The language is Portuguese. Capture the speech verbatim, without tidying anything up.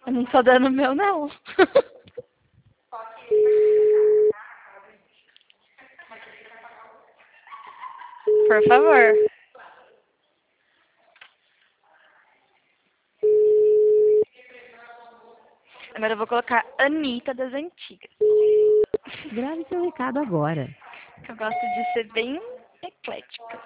Eu não tô dando o meu, não. Por favor. Agora eu vou colocar Anitta das antigas. Grave seu recado agora. Eu gosto de ser bem eclética.